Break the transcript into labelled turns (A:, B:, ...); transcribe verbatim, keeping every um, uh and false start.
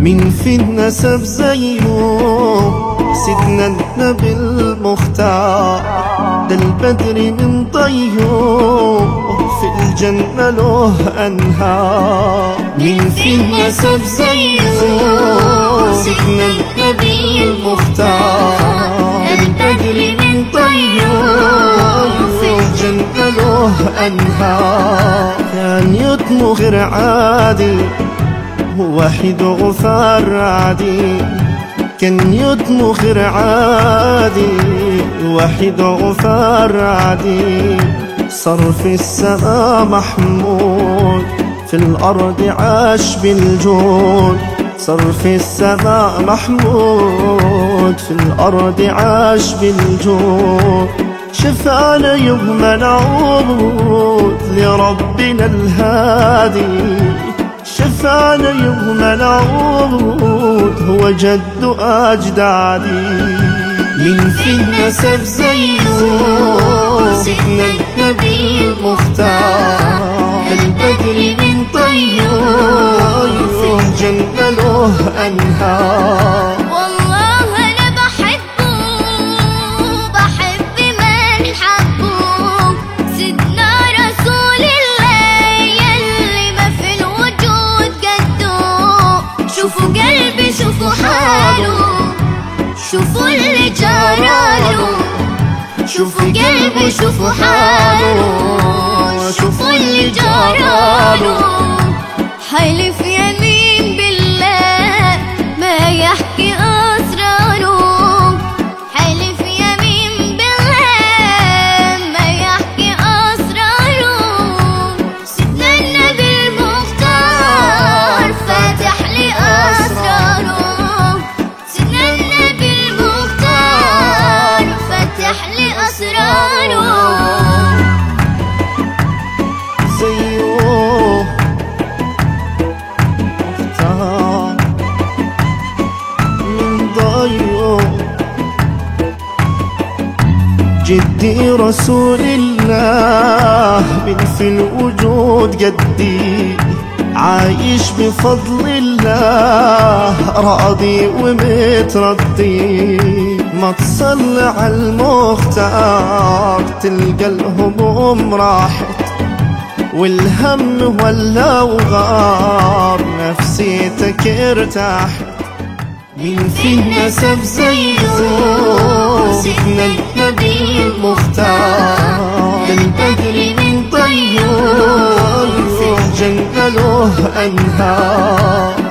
A: مين في النسب زيه سيدنا النبي المختار، ده البدر من ضيه في الجنة له أنهار. مين في النسب زيه سيدنا النبي المختار، ده البدر من ضيه في الجنة له أنهار. كان يطمو غير عادي وحيد غفار عادي، كان يطمو غير عادي وحيد غفار عادي. صار في السماء محمود في الأرض عاش بالجود، صار في السماء محمود في الأرض عاش بالجود. شفعنا يوم نعود لربنا الهادي، شفعنا يوم نعود هو جد أجدادي. مين في النسب زيه سيدنا النبي المختار، البدر من طيه في الجنة له أنهار.
B: والله أنا بحبه بحب من حبه، سيدنا رسول الله يلي ما في الوجود قده. شوفوا قلبي شوفوا حاله، شوفوا اللي جراله، شوفوا قلبي شوفوا حاله، شوفوا اللي جراله. حلف يمين بالله ما يحكي أسراره، حلف يمين بالله ما يحكي أسراره. سيدنا النبي المختار فاتح لي أسراره، سيدنا النبي المختار فاتح لي أسراره.
A: زيه مختار من ضيه جدي رسول الله، من في الوجود قدي عايش بفضل الله، راضي ومترضي. ما تصلي على المختار تلقى الهموم راحت والهم ولا وغار، نفسيتك ارتاحت. مين في النسب زيه سيدنا النبي المختار، البدر من طيه في الجنة له أنهار.